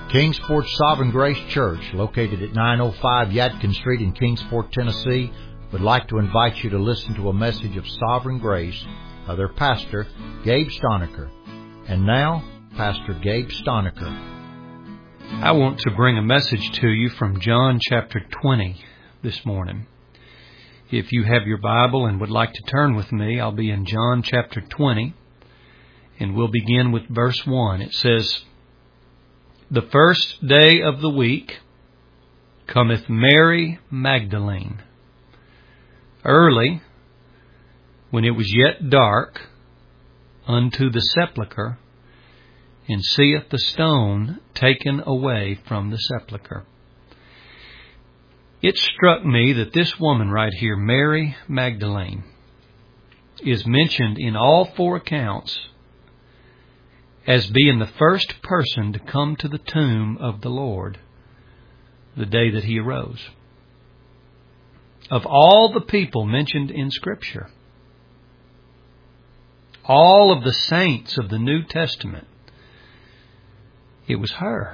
Kingsport Sovereign Grace Church, located at 905 Yadkin Street in Kingsport, Tennessee, would like to invite you to listen to a message of Sovereign Grace by their pastor, Gabe Stonecker. And now, Pastor Gabe Stonecker. I want to bring a message to you from John chapter 20 this morning. If you have your Bible and would like to turn with me, I'll be in John chapter 20, and we'll begin with verse 1. It says, "The first day of the week cometh Mary Magdalene, early, when it was yet dark, unto the sepulchre, and seeth the stone taken away from the sepulchre." It struck me that this woman right here, Mary Magdalene, is mentioned in all four accounts as being the first person to come to the tomb of the Lord the day that he arose. Of all the people mentioned in Scripture, all of the saints of the New Testament, it was her.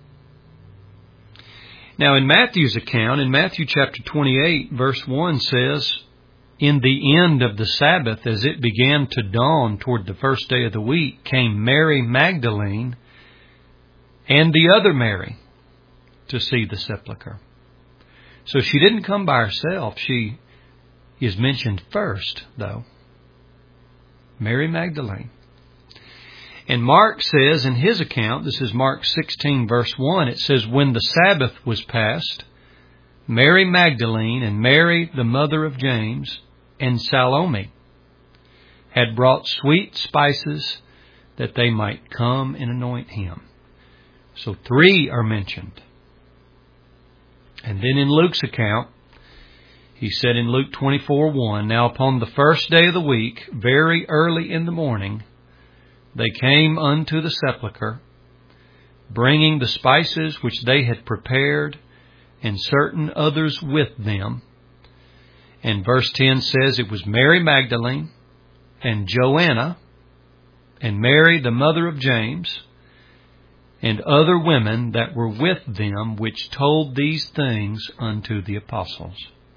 Now in Matthew's account, in Matthew chapter 28, verse 1 says, "In the end of the Sabbath, as it began to dawn toward the first day of the week, came Mary Magdalene and the other Mary to see the sepulchre." So she didn't come by herself. She is mentioned first, though. Mary Magdalene. And Mark says in his account, this is Mark 16, verse 1, it says, "When the Sabbath was past, Mary Magdalene and Mary, the mother of James, and Salome had brought sweet spices that they might come and anoint him." So three are mentioned. And then in Luke's account, he said in Luke 24:1, "Now upon the first day of the week, very early in the morning, they came unto the sepulchre, bringing the spices which they had prepared, and certain others with them." And verse 10 says it was Mary Magdalene and Joanna and Mary the mother of James and other women that were with them, which told these things unto the apostles.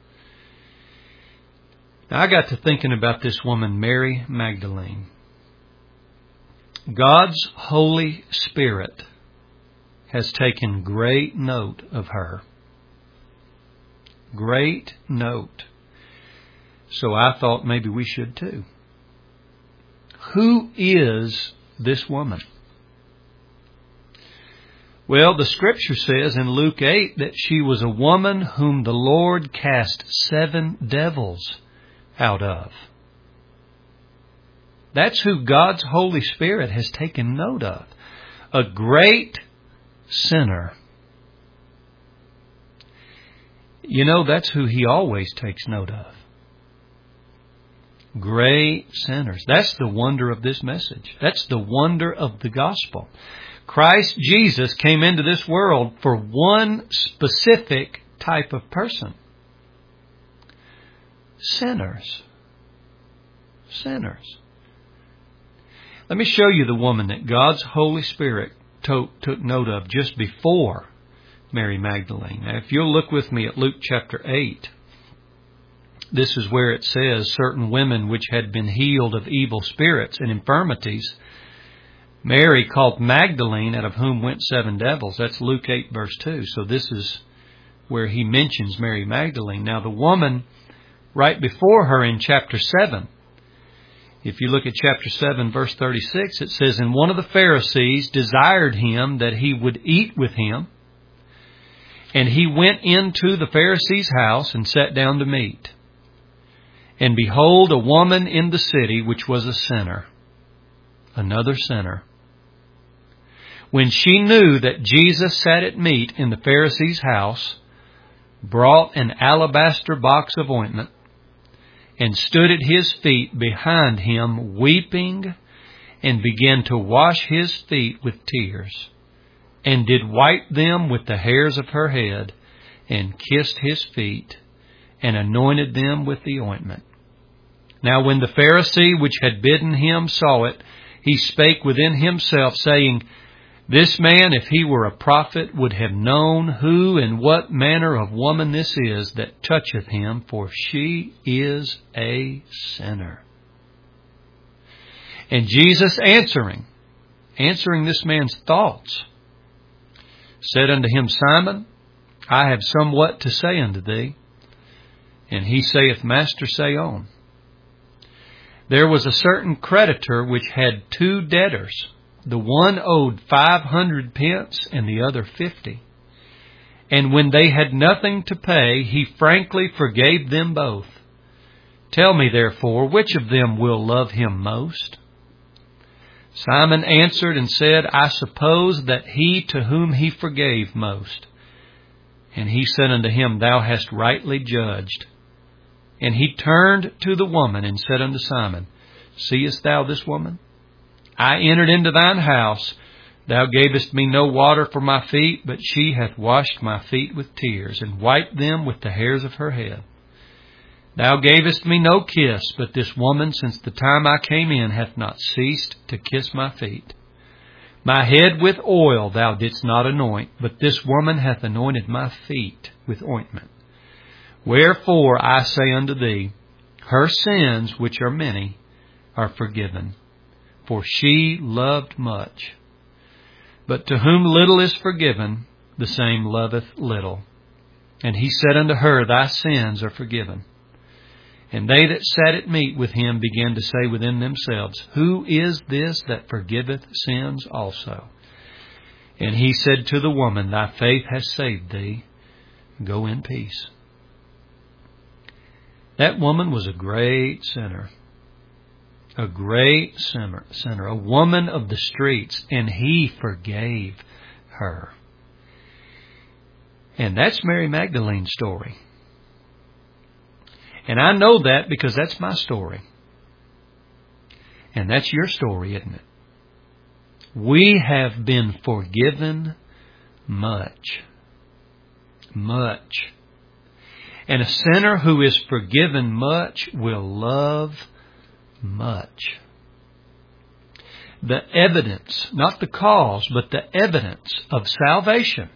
Now I got to thinking about this woman, Mary Magdalene. God's Holy Spirit has taken great note of her. Great note. So I thought maybe we should too. Who is this woman? Well, the Scripture says in Luke 8 that she was a woman whom the Lord cast 7 devils out of. That's who God's Holy Spirit has taken note of. A great sinner. You know, that's who He always takes note of. Great sinners. That's the wonder of this message. That's the wonder of the gospel. Christ Jesus came into this world for one specific type of person. Sinners. Sinners. Let me show you the woman that God's Holy Spirit took note of just before Mary Magdalene. Now, if you'll look with me at Luke chapter 8, this is where it says, "Certain women which had been healed of evil spirits and infirmities, Mary called Magdalene, out of whom went 7 devils." That's Luke 8, verse 2. So this is where he mentions Mary Magdalene. Now the woman right before her in chapter 7, if you look at chapter 7, verse 36, it says, "And one of the Pharisees desired him that he would eat with him. And he went into the Pharisee's house and sat down to meat. And behold, a woman in the city, which was a sinner," another sinner, "when she knew that Jesus sat at meat in the Pharisee's house, brought an alabaster box of ointment, and stood at his feet behind him, weeping, and began to wash his feet with tears, and did wipe them with the hairs of her head, and kissed his feet, and anointed them with the ointment. Now when the Pharisee which had bidden him saw it, he spake within himself, saying, This man, if he were a prophet, would have known who and what manner of woman this is that toucheth him, for she is a sinner. And Jesus answering this man's thoughts, said unto him, Simon, I have somewhat to say unto thee. And he saith, Master, say on. There was a certain creditor which had 2 debtors. The one owed 500 pence and the other 50. And when they had nothing to pay, he frankly forgave them both. Tell me, therefore, which of them will love him most? Simon answered and said, I suppose that he to whom he forgave most. And he said unto him, Thou hast rightly judged. And he turned to the woman and said unto Simon, Seest thou this woman? I entered into thine house. Thou gavest me no water for my feet, but she hath washed my feet with tears, and wiped them with the hairs of her head. Thou gavest me no kiss, but this woman, since the time I came in, hath not ceased to kiss my feet. My head with oil thou didst not anoint, but this woman hath anointed my feet with ointment. Wherefore I say unto thee, her sins, which are many, are forgiven. For she loved much. But to whom little is forgiven, the same loveth little. And he said unto her, Thy sins are forgiven. And they that sat at meat with him began to say within themselves, Who is this that forgiveth sins also? And he said to the woman, Thy faith has saved thee. Go in peace. That woman was a great sinner. A great sinner, a woman of the streets, and he forgave her. And that's Mary Magdalene's story. And I know that because that's my story. And that's your story, isn't it? We have been forgiven much. Much. And a sinner who is forgiven much will love much. The evidence, not the cause, but the evidence of salvation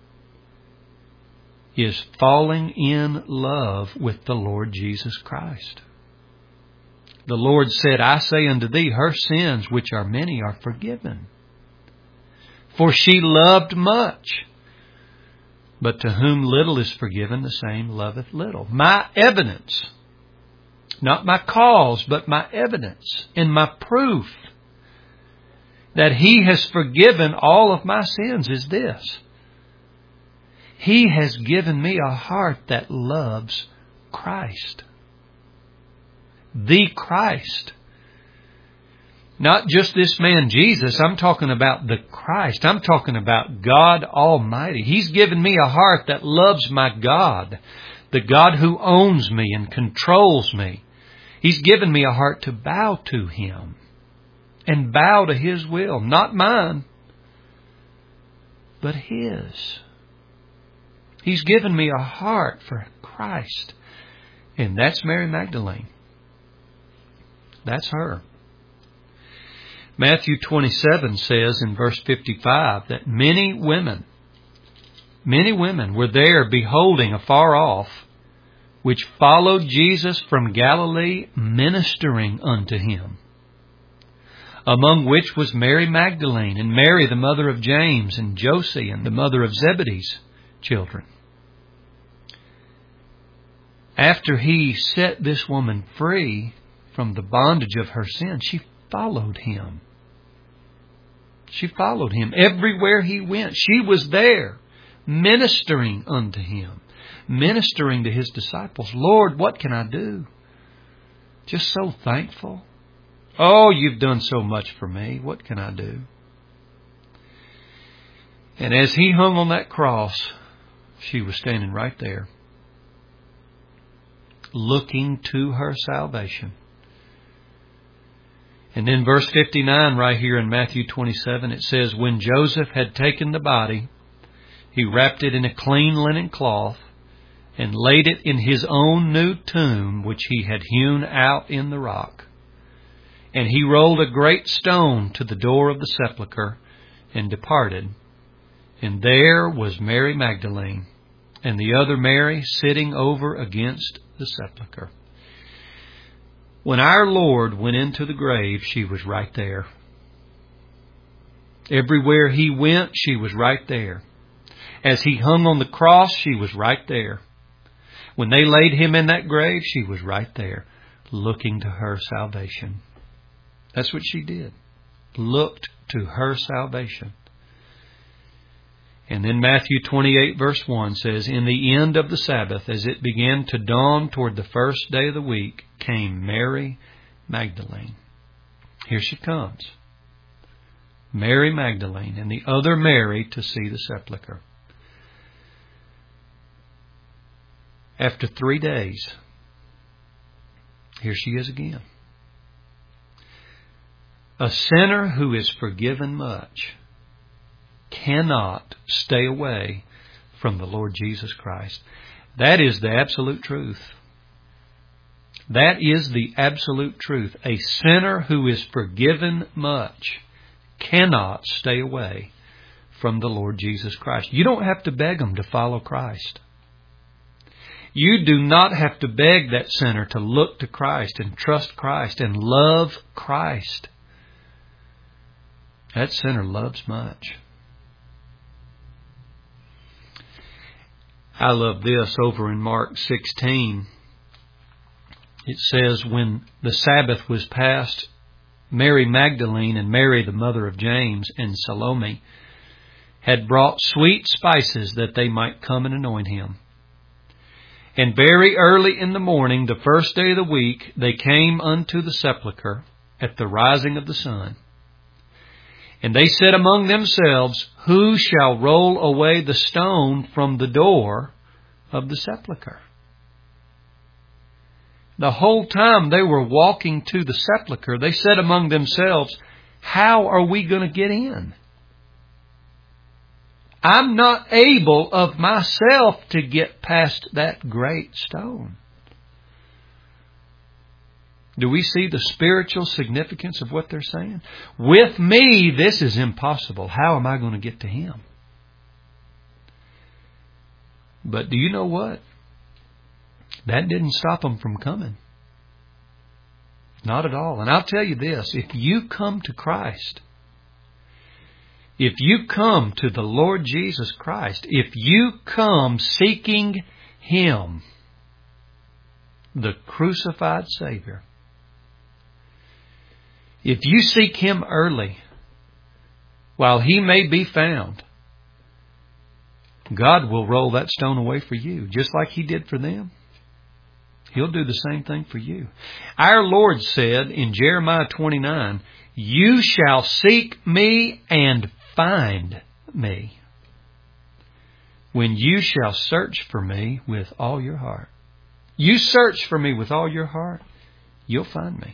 is falling in love with the Lord Jesus Christ. The Lord said, I say unto thee, her sins, which are many, are forgiven. For she loved much. But to whom little is forgiven, the same loveth little. My evidence, not my cause, but my evidence and my proof that He has forgiven all of my sins is this. He has given me a heart that loves Christ. The Christ. Not just this man Jesus. I'm talking about the Christ. I'm talking about God Almighty. He's given me a heart that loves my God. The God who owns me and controls me. He's given me a heart to bow to Him. And bow to His will. Not mine. But His. He's given me a heart for Christ. And that's Mary Magdalene. That's her. Matthew 27 says in verse 55 that many women were there beholding afar off, which followed Jesus from Galilee, ministering unto Him. Among which was Mary Magdalene, and Mary the mother of James, and Josie, and the mother of Zebedee's children. After He set this woman free from the bondage of her sin, she followed Him. She followed Him everywhere He went. She was there, ministering unto Him, ministering to His disciples. Lord, what can I do? Just so thankful. Oh, You've done so much for me. What can I do? And as He hung on that cross, she was standing right there, looking to her salvation. And then verse 59 right here in Matthew 27, it says, When Joseph had taken the body, he wrapped it in a clean linen cloth and laid it in his own new tomb, which he had hewn out in the rock. And he rolled a great stone to the door of the sepulchre, and departed. And there was Mary Magdalene, and the other Mary sitting over against the sepulchre. When our Lord went into the grave, she was right there. Everywhere He went, she was right there. As He hung on the cross, she was right there. When they laid Him in that grave, she was right there, looking to her salvation. That's what she did. Looked to her salvation. And then Matthew 28 verse 1 says, in the end of the Sabbath, as it began to dawn toward the first day of the week, came Mary Magdalene. Here she comes. Mary Magdalene and the other Mary to see the sepulchre. After 3 days, here she is again. A sinner who is forgiven much cannot stay away from the Lord Jesus Christ. That is the absolute truth. That is the absolute truth. A sinner who is forgiven much cannot stay away from the Lord Jesus Christ. You don't have to beg them to follow Christ. You do not have to beg that sinner to look to Christ and trust Christ and love Christ. That sinner loves much. I love this over in Mark 16. It says, when the Sabbath was past, Mary Magdalene and Mary, the mother of James, and Salome had brought sweet spices that they might come and anoint Him. And very early in the morning, the first day of the week, they came unto the sepulchre at the rising of the sun. And they said among themselves, who shall roll away the stone from the door of the sepulchre? The whole time they were walking to the sepulchre, they said among themselves, how are we going to get in? I'm not able of myself to get past that great stone. Do we see the spiritual significance of what they're saying? With me, this is impossible. How am I going to get to Him? But do you know what? That didn't stop them from coming. Not at all. And I'll tell you this, if you come to Christ, if you come to the Lord Jesus Christ, if you come seeking Him, the crucified Savior, if you seek Him early, while He may be found, God will roll that stone away for you, just like He did for them. He'll do the same thing for you. Our Lord said in Jeremiah 29, you shall seek me and find me when you shall search for me with all your heart. You search for me with all your heart, you'll find me.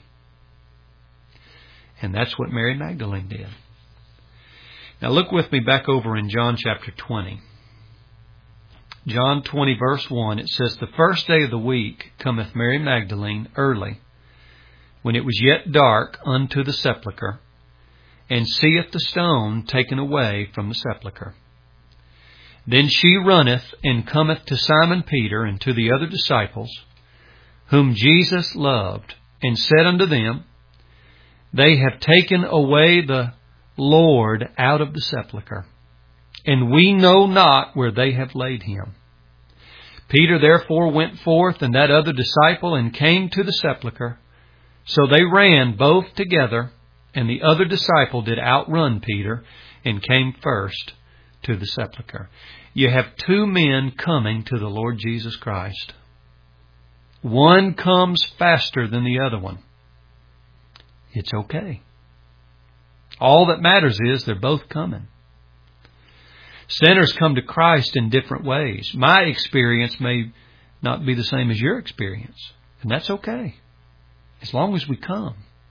And that's what Mary Magdalene did. Now look with me back over in John chapter 20. John 20 verse 1, it says, the first day of the week cometh Mary Magdalene early, when it was yet dark, unto the sepulchre, and seeth the stone taken away from the sepulchre. Then she runneth and cometh to Simon Peter and to the other disciples, whom Jesus loved, and said unto them, they have taken away the Lord out of the sepulchre, and we know not where they have laid Him. Peter therefore went forth, and that other disciple, and came to the sepulchre. So they ran both together, and the other disciple did outrun Peter, and came first to the sepulchre. You have two men coming to the Lord Jesus Christ. One comes faster than the other one. It's okay. All that matters is they're both coming. Sinners come to Christ in different ways. My experience may not be the same as your experience, and that's okay, as long as we come.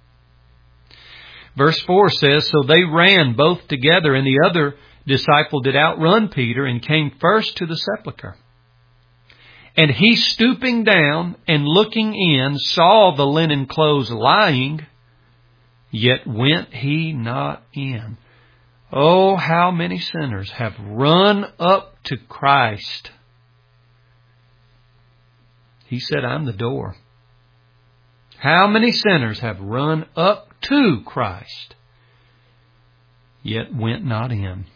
Verse 4 says, so they ran both together, and the other disciple did outrun Peter, and came first to the sepulchre. And he, stooping down and looking in, saw the linen clothes lying, yet went he not in. Oh, how many sinners have run up to Christ. He said, I'm the door. How many sinners have run up to Christ, yet went not in?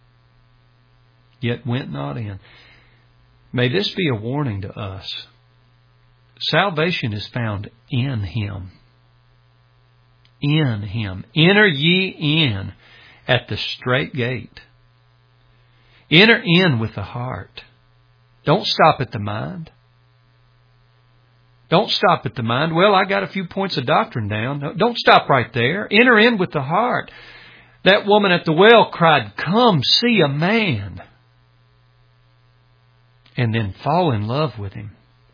Yet went not in. May this be a warning to us. Salvation is found in Him. In Him. Enter ye in at the strait gate. Enter in with the heart. Don't stop at the mind. Don't stop at the mind. Well, I got a few points of doctrine down. No, don't stop right there. Enter in with the heart. That woman at the well cried, come see a man. And then fall in love with Him.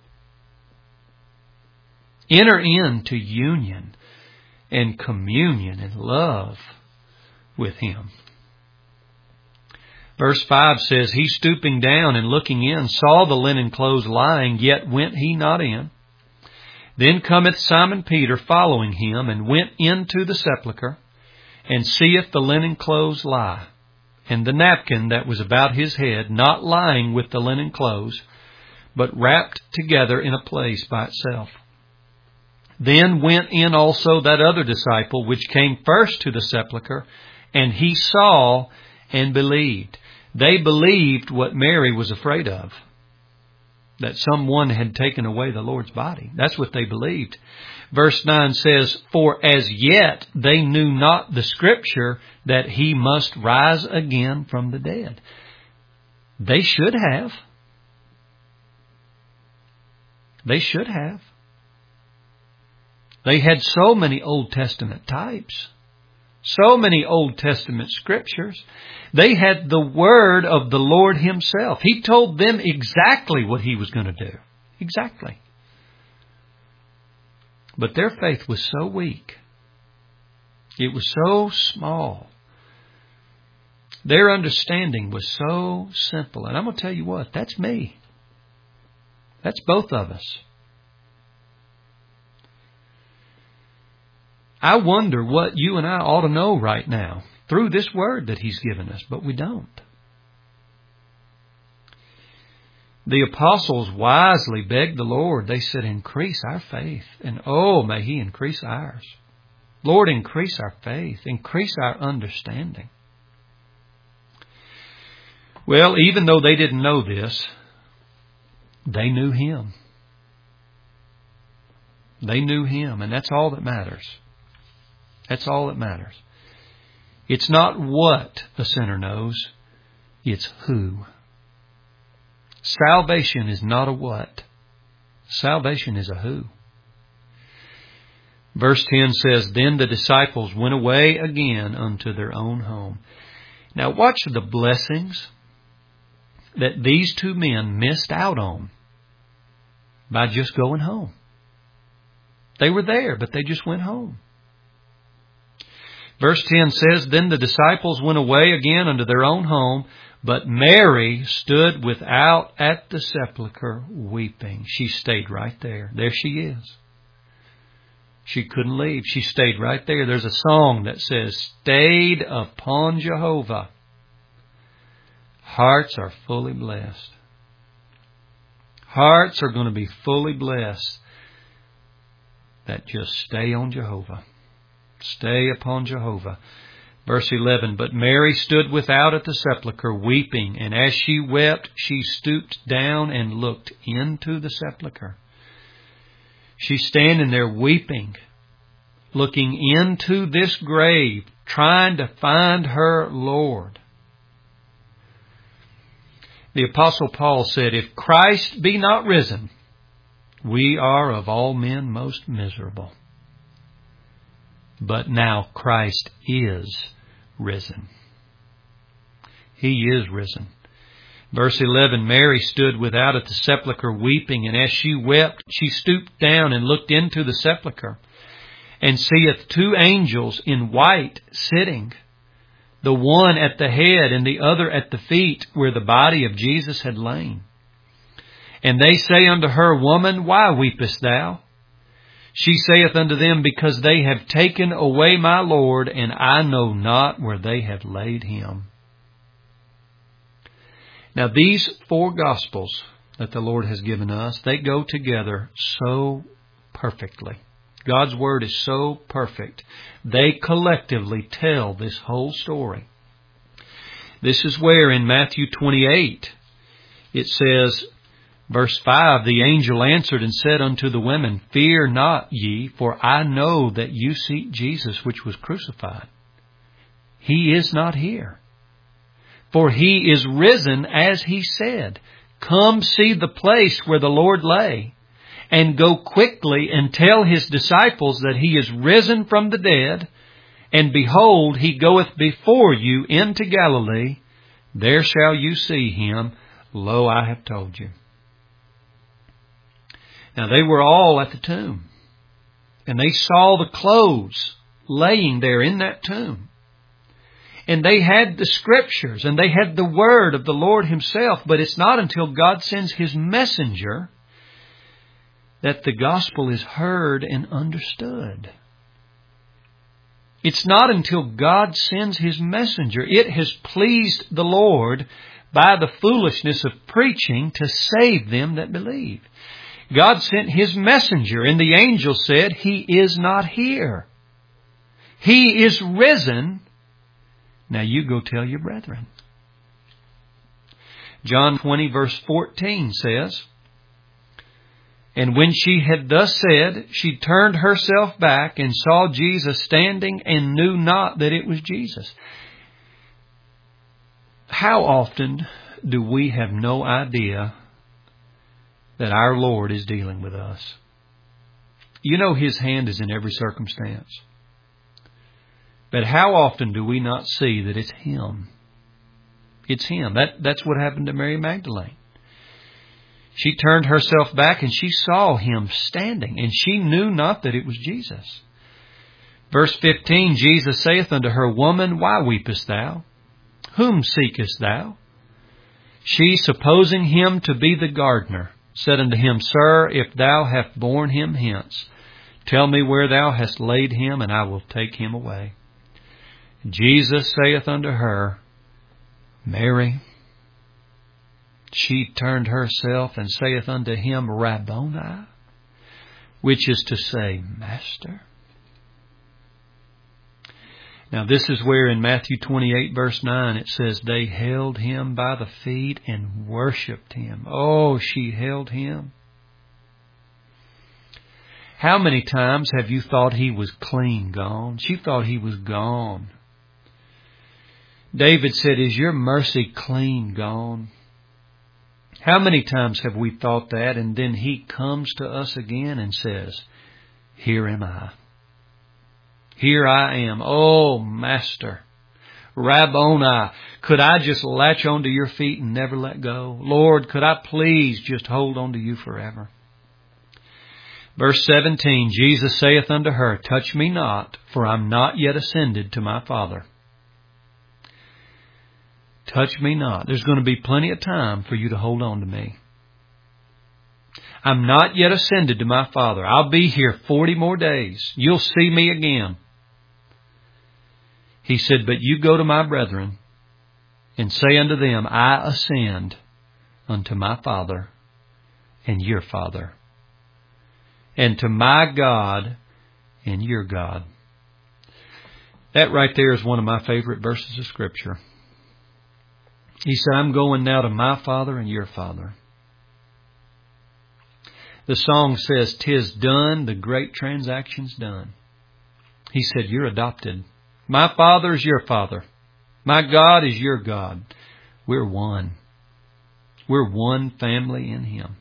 Enter into union and communion and love with Him. Verse 5 says, He stooping down and looking in saw the linen clothes lying, yet went He not in. Then cometh Simon Peter following Him, and went into the sepulchre, and seeth the linen clothes lie, and the napkin that was about His head, not lying with the linen clothes, but wrapped together in a place by itself. Then went in also that other disciple, which came first to the sepulchre, and he saw and believed. They believed what Mary was afraid of, that someone had taken away the Lord's body. That's what they believed. Verse 9 says, For as yet they knew not the Scripture that He must rise again from the dead. They should have. They should have. They had so many Old Testament types. So many Old Testament scriptures. They had the word of the Lord Himself. He told them exactly what He was going to do. Exactly. But their faith was so weak. It was so small. Their understanding was so simple. And I'm going to tell you what, that's me. That's both of us. I wonder what you and I ought to know right now through this word that He's given us, but we don't. The apostles wisely begged the Lord. They said, increase our faith. And oh, may He increase ours. Lord, increase our faith. Increase our understanding. Well, even though they didn't know this, they knew Him. They knew Him, and that's all that matters. That's all that matters. It's not what a sinner knows, it's who. Salvation is not a what. Salvation is a who. Verse 10 says, Then the disciples went away again unto their own home. Now watch the blessings that these two men missed out on by just going home. They were there, but they just went home. Verse 10 says, Then the disciples went away again unto their own home, but Mary stood without at the sepulchre weeping. She stayed right there. There she is. She couldn't leave. She stayed right there. There's a song that says, Stayed upon Jehovah. Hearts are fully blessed. Hearts are going to be fully blessed that just stay on Jehovah. Stay upon Jehovah. Verse 11, But Mary stood without at the sepulchre weeping, and as she wept, she stooped down and looked into the sepulchre. She's standing there weeping, looking into this grave, trying to find her Lord. The Apostle Paul said, If Christ be not risen, we are of all men most miserable. But now Christ is risen. He is risen. Verse 11, Mary stood without at the sepulchre weeping, and as she wept, she stooped down and looked into the sepulchre, and seeth two angels in white sitting, the one at the head and the other at the feet, where the body of Jesus had lain. And they say unto her, Woman, why weepest thou? She saith unto them, Because they have taken away my Lord, and I know not where they have laid him. Now these 4 Gospels that the Lord has given us, they go together so perfectly. God's Word is so perfect. They collectively tell this whole story. This is where in Matthew 28 it says, verse 5, The angel answered and said unto the women, Fear not ye, for I know that you seek Jesus which was crucified. He is not here, for he is risen as he said. Come see the place where the Lord lay, and go quickly and tell his disciples that he is risen from the dead, and behold, he goeth before you into Galilee. There shall you see him. Lo, I have told you. Now they were all at the tomb, and they saw the clothes laying there in that tomb. And they had the Scriptures, and they had the Word of the Lord Himself. But it's not until God sends His messenger that the gospel is heard and understood. It's not until God sends His messenger. It has pleased the Lord by the foolishness of preaching to save them that believe. God sent His messenger, and the angel said, He is not here. He is risen. Now you go tell your brethren. John 20 verse 14 says, And when she had thus said, she turned herself back and saw Jesus standing and knew not that it was Jesus. How often do we have no idea that our Lord is dealing with us? You know His hand is in every circumstance. But how often do we not see that it's Him? It's Him. That's what happened to Mary Magdalene. She turned herself back and she saw Him standing, and she knew not that it was Jesus. Verse 15, Jesus saith unto her, Woman, why weepest thou? Whom seekest thou? She, supposing Him to be the gardener, said unto Him, Sir, if thou hast borne Him hence, tell me where thou hast laid Him, and I will take Him away. Jesus saith unto her, Mary. She turned herself and saith unto Him, Rabboni, which is to say, Master. Now this is where in Matthew 28 verse 9 it says, They held Him by the feet and worshipped Him. Oh, she held Him. How many times have you thought He was clean gone? She thought He was gone. David said, Is your mercy clean gone? How many times have we thought that, and then He comes to us again and says, Here am I. Here I am. Oh, Master. Rabboni, could I just latch onto your feet and never let go? Lord, could I please just hold on to you forever? Verse 17, Jesus saith unto her, Touch me not, for I'm not yet ascended to my Father. Touch me not. There's going to be plenty of time for you to hold on to me. I'm not yet ascended to my Father. I'll be here 40 more days. You'll see me again. He said, But you go to my brethren and say unto them, I ascend unto my Father and your Father, and to my God and your God. That right there is one of my favorite verses of Scripture. He said, I'm going now to my Father and your Father. The song says, 'Tis done, the great transaction's done. He said, You're adopted. My Father is your Father. My God is your God. We're one. We're one family in Him.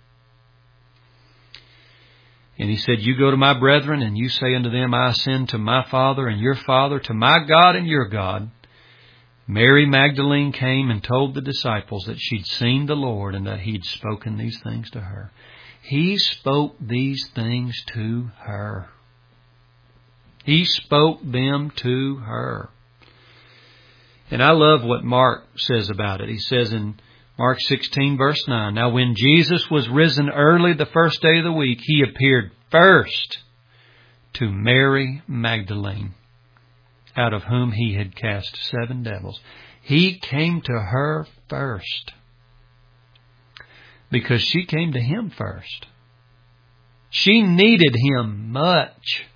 And He said, You go to my brethren and you say unto them, I ascend to my Father and your Father, to my God and your God. Mary Magdalene came and told the disciples that she'd seen the Lord and that He'd spoken these things to her. He spoke these things to her. He spoke them to her. And I love what Mark says about it. He says in Mark 16 verse 9, Now when Jesus was risen early the first day of the week, He appeared first to Mary Magdalene, out of whom he had cast 7 devils. He came to her first because she came to him first. She needed him much.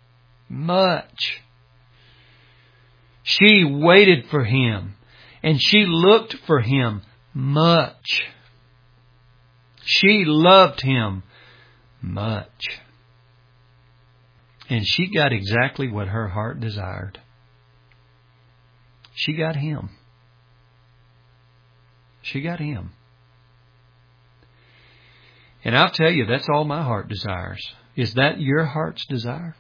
She waited for him, and she looked for him much. She loved him much. And she got exactly what her heart desired. She got him. She got him. And I'll tell you, that's all my heart desires. Is that your heart's desire?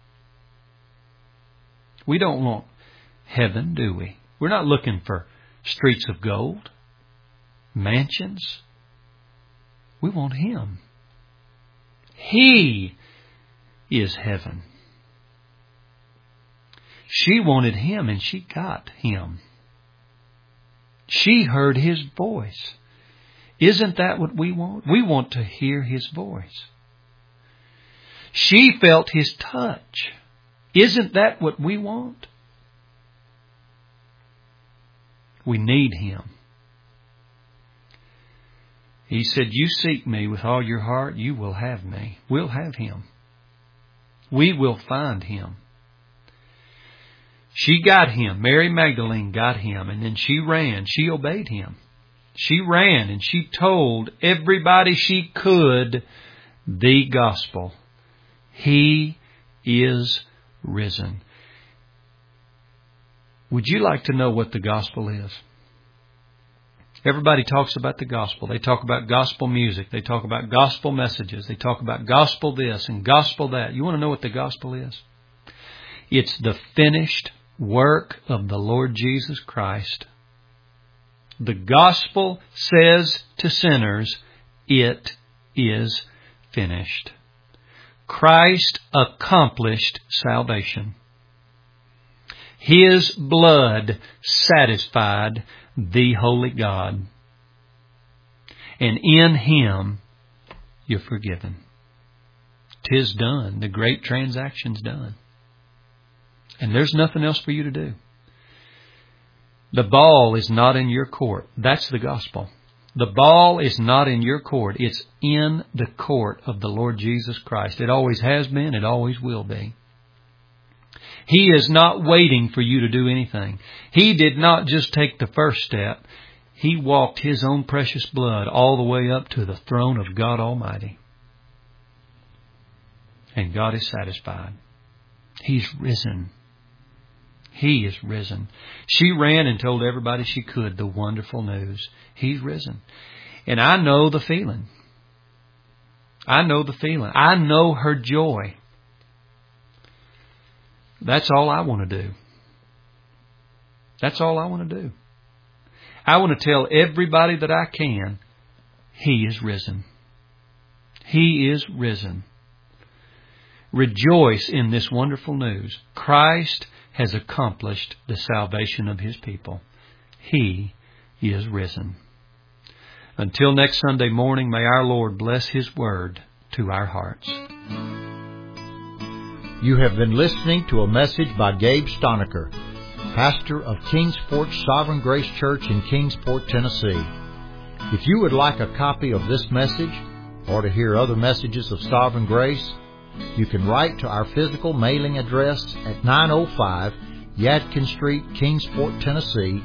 We don't want heaven, do we? We're not looking for streets of gold, mansions. We want him. He is heaven. She wanted him, and she got him. She heard his voice. Isn't that what we want? We want to hear his voice. She felt his touch. Isn't that what we want? We need him. He said, you seek me with all your heart, you will have me. We'll have him. We will find him. She got him. Mary Magdalene got him. And then she ran. She obeyed him. She ran and she told everybody she could the gospel. He is risen. Would you like to know what the gospel is? Everybody talks about the gospel. They talk about gospel music. They talk about gospel messages. They talk about gospel this and gospel that. You want to know what the gospel is? It's the finished work of the Lord Jesus Christ. The gospel says to sinners, it is finished. Christ accomplished salvation. His blood satisfied the holy God. And in him you're forgiven. 'Tis done. The great transaction's done. And there's nothing else for you to do. The ball is not in your court. That's the gospel. The ball is not in your court. It's in the court of the Lord Jesus Christ. It always has been. It always will be. He is not waiting for you to do anything. He did not just take the first step. He walked his own precious blood all the way up to the throne of God Almighty. And God is satisfied. He's risen. He is risen. She ran and told everybody she could the wonderful news. He's risen. And I know the feeling. I know the feeling. I know her joy. That's all I want to do. That's all I want to do. I want to tell everybody that I can, He is risen. He is risen. Rejoice in this wonderful news. Christ has accomplished the salvation of His people. He is risen. Until next Sunday morning, may our Lord bless His word to our hearts. You have been listening to a message by Gabe Stonecker, pastor of Kingsport Sovereign Grace Church in Kingsport, Tennessee. If you would like a copy of this message or to hear other messages of Sovereign Grace, you can write to our physical mailing address at 905 Yadkin Street, Kingsport, Tennessee,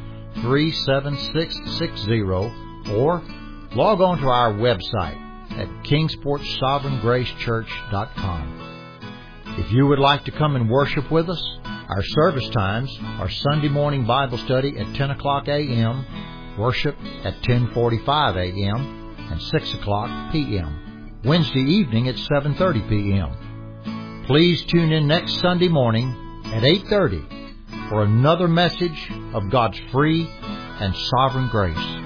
37660, or log on to our website at kingsportsovereigngracechurch.com. If you would like to come and worship with us, our service times are Sunday morning Bible study at 10 o'clock a.m., worship at 10:45 a.m., and 6 o'clock p.m., Wednesday evening at 7:30 p.m. Please tune in next Sunday morning at 8:30 for another message of God's free and sovereign grace.